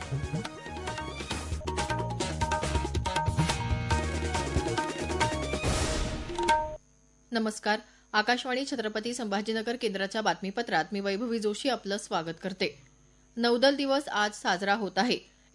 नमस्कार. आकाशवाणी छत्रपती संभाजीनगर केंद्राच्या बातमीपत्रात मी वैभवी जोशी आपलं स्वागत करते. नौदल दिवस आज साजरा होत आहे.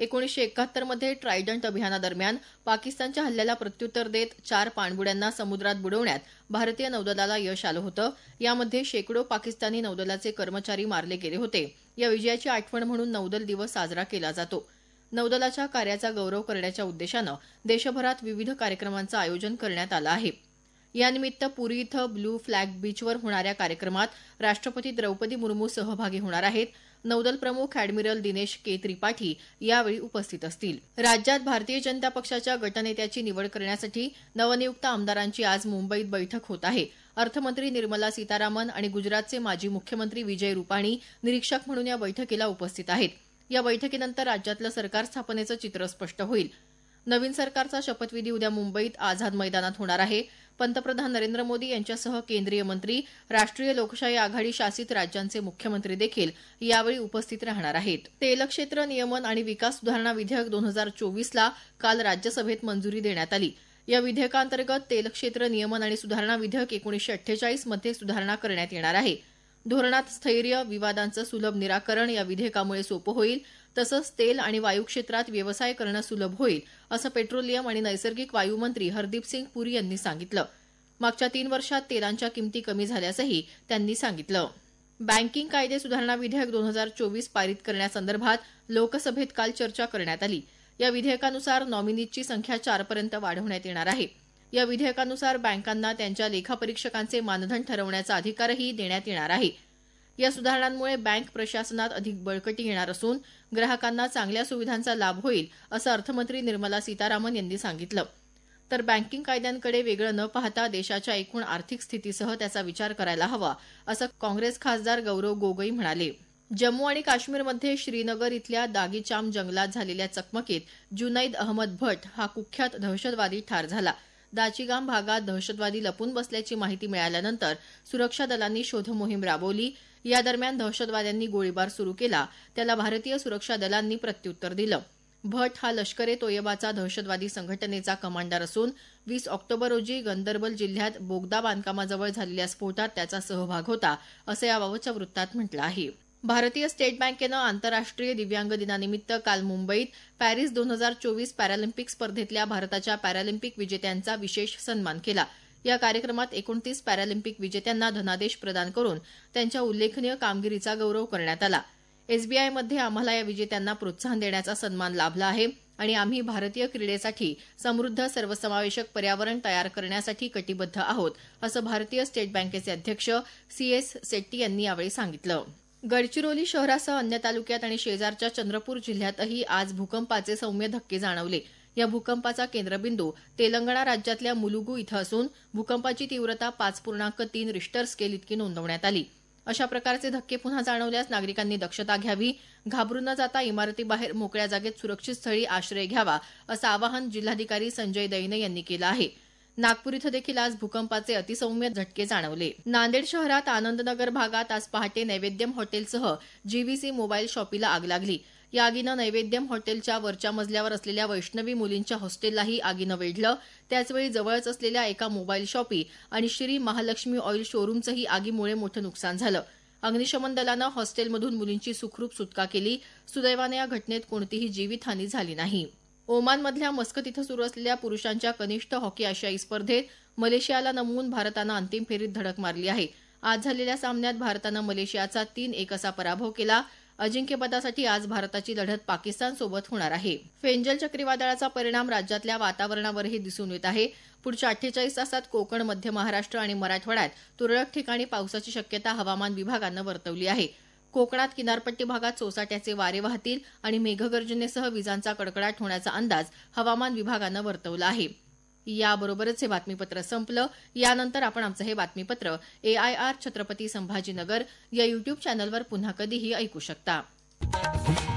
1971 मध्ये ट्रायडंट अभियानादरम्यान पाकिस्तानच्या हल्ल्याला प्रत्युत्तर देत 4 पाणबुड्यांना समुद्रात बुडवण्यात भारतीय नौदलाला यश आलं होतं. यामध्ये शेकडो पाकिस्तानी नौदलाचे कर्मचारी मारले गेले होते. या विजयाची आठवण म्हणून नौदल दिवस साजरा केला जातो. नौदलाच्या कार्याचा गौरव करण्याच्या उद्देशानं देशभरात विविध कार्यक्रमांचं आयोजन करण्यात आलं आहे. यानिमित्त पुरी इथं ब्लू फ्लॅग बीचवर होणाऱ्या कार्यक्रमात राष्ट्रपती द्रौपदी मुर्मू सहभागी होणार आहेत. नौदल प्रमुख अॅडमिरल दिनेश के त्रिपाठी यावेळी उपस्थित असतील. राज्यात भारतीय जनता पक्षाच्या गटनेत्याची निवड करण्यासाठी नवनियुक्त आमदारांची आज मुंबईत बैठक होत आहे. अर्थमंत्री निर्मला सीतारामन आणि गुजरातचे माजी मुख्यमंत्री विजय रुपाणी निरीक्षक म्हणून या बैठकीला उपस्थित आहेत. या बैठकीनंतर राज्यातलं सरकार स्थापनेचं चित्र स्पष्ट होईल. नवीन सरकारचा शपथविधी उद्या मुंबईत आझाद मैदानात होणार आहे. पंतप्रधान नरेंद्र मोदी यांच्यासह केंद्रीय मंत्री, राष्ट्रीय लोकशाही आघाडी शासित राज्यांचे मुख्यमंत्री देखील यावेळी उपस्थित राहणार आहेत. तेलक्षेत्र नियमन आणि विकास सुधारणा विधेयक 2024ला काल राज्यसभेत मंजुरी देण्यात आली. या विधेयकांतर्गत तेलक्षेत्र नियमन आणि सुधारणा विधेयक 1948 मध्ये सुधारणा करण्यात येणार आहे. धोरणात स्थैर्य, विवादांचं सुलभ निराकरण या विधेयकामुळे सोपं होईल. तसंच तेल आणि वायू क्षेत्रात व्यवसाय करणं सुलभ होईल, असं पेट्रोलियम आणि नैसर्गिक वायू मंत्री हरदीपसिंग पुरी यांनी सांगितलं. मागच्या 3 वर्षात तेलांच्या किमती कमी झाल्याचंही त्यांनी सांगितलं. बँकिंग कायदे सुधारणा विधेयक 2024 पारित करण्यासंदर्भात लोकसभेत काल चर्चा करण्यात आली. या विधेयकानुसार नॉमिनीजची संख्या 4 पर्यंत वाढवण्यात येणार आहे. या विधेयकानुसार बँकांना त्यांच्या लेखापरीक्षकांचे मानधन ठरवण्याचा अधिकारही देण्यात येणार आहे. या सुधारणांमुळे बँक प्रशासनात अधिक बळकटी येणार असून ग्राहकांना चांगल्या सुविधांचा लाभ होईल, असं अर्थमंत्री निर्मला सीतारामन यांनी सांगितलं. तर बँकिंग कायद्यांकडे वेगळं न पाहता देशाच्या एकूण आर्थिक स्थितीसह त्याचा विचार करायला हवा, असं काँग्रेस खासदार गौरव गोगोई म्हणाले. जम्मू आणि काश्मीरमध्ये श्रीनगर इथल्या दागीचाम जंगलात झालेल्या चकमकीत जुनैद अहमद भट हा कुख्यात दहशतवादी ठार झाला. दाचिगाम भागात दहशतवादी लपून बसल्याची माहिती मिळाल्यानंतर सुरक्षा दलांनी शोध मोहीम राबवली. या दरम्यान दहशतवाद्यांनी गोळीबार सुरू केला. त्याला भारतीय सुरक्षा दलांनी प्रत्युत्तर दिलं. भट हा लष्कर ए तोयबाचा दहशतवादी संघटनेचा कमांडर असून 20 ऑक्टोबर रोजी गंदरबल जिल्ह्यात बोगदा बांधकामाजवळ झालेल्या स्फोटात त्याचा सहभाग होता, असं याबाबतच्या वृत्तात म्हटलं आहे. भारतीय स्टेट बँकेनं आंतरराष्ट्रीय दिव्यांग दिनानिमित्त काल मुंबईत पॅरिस 2024 पॅरालिम्पिक स्पर्धेतल्या भारताच्या पॅरालिम्पिक विजेत्यांचा विशेष सन्मान केला. या कार्यक्रमात 29 पॅरालिम्पिक विजेत्यांना धनादेश प्रदान करून त्यांच्या उल्लेखनीय कामगिरीचा गौरव करण्यात आला. एसबीआयमध्ये आम्हाला या विजेत्यांना प्रोत्साहन देण्याचा सन्मान लाभला आहे आणि आम्ही भारतीय क्रीडेसाठी समृद्ध सर्वसमावेशक पर्यावरण तयार करण्यासाठी कटिबद्ध आहोत, असं भारतीय स्टेट बँकेचे अध्यक्ष CS सेट्टी यांनी यावेळी सांगितलं. गडचिरोली शहरासह अन्य तालुक्यात आणि शेजारच्या चंद्रपूर जिल्ह्यातही आज भूकंपाचे सौम्य धक्के जाणवले. या भूकंपाचा केंद्रबिंदू तेलंगणा राज्यातल्या मुलुगू इथं असून भूकंपाची तीव्रता 5.3 रिश्टर स्केल इतकी नोंदवण्यात आली. अशा प्रकारचे धक्के पुन्हा जाणवल्यास नागरिकांनी दक्षता घ्यावी. घाबरून न जाता इमारतीबाहेर मोकळ्या जागेत सुरक्षित स्थळी आश्रय घ्यावा, असं आवाहन जिल्हाधिकारी संजय दैने यांनी केलं आहे. नागपूर इथं देखील आज भूकंपाचे अतिसौम्य झटके जाणवले. नांदेड शहरात आनंदनगर भागात आज पहाटे नैवेद्यम हॉटेलसह GVC मोबाईल शॉपीला आग लागली. या आगीनं नैवेद्यम हॉटेलच्या वरच्या मजल्यावर असलेल्या वैष्णवी मुलींच्या हॉस्टेललाही आगीनं वेढलं. त्याचवेळी जवळच असलेल्या एका मोबाईल शॉपी आणि श्री महालक्ष्मी ऑइल शोरूमचंही आगीमुळे मोठं नुकसान झालं. अग्निशमन दलानं हॉस्टेलमधून मुलींची सुखरूप सुटका केली. सुदैवानं या घटनेत कोणतीही जीवितहानी झाली नाही. ओमानमधल्या मस्कत इथं सुरू असलेल्या पुरुषांच्या कनिष्ठ हॉकी आशियाई स्पर्धेत मलेशियाला नमवून भारतानं अंतिम फेरीत धडक मारली आहे. आज झालेल्या सामन्यात भारतानं मलेशियाचा 3-1 असा पराभव केला. अजिंक्यपदासाठी आज भारताची लढत पाकिस्तानसोबत होणार आहे. फेंजल चक्रीवादळाचा परिणाम राज्यातल्या वातावरणावरही दिसून येत आहे. पुढच्या 48 तासात कोकण, मध्य महाराष्ट्र आणि मराठवाड्यात तुरळक ठिकाणी पावसाची शक्यता हवामान विभागानं वर्तवली आहे. कोकणात किनारपट्टी भागात सोसाट्याचे वारे वाहतील आणि मेघगर्जनेसह विजांचा कडकडाट होण्याचा अंदाज हवामान विभागानं वर्तवला आहे. याबरोबरच हे बातमीपत्र संपलं. यानंतर आपण आमचं हे बातमीपत्र AIR छत्रपती संभाजीनगर या YouTube चॅनलवर पुन्हा कधीही ऐकू शकता.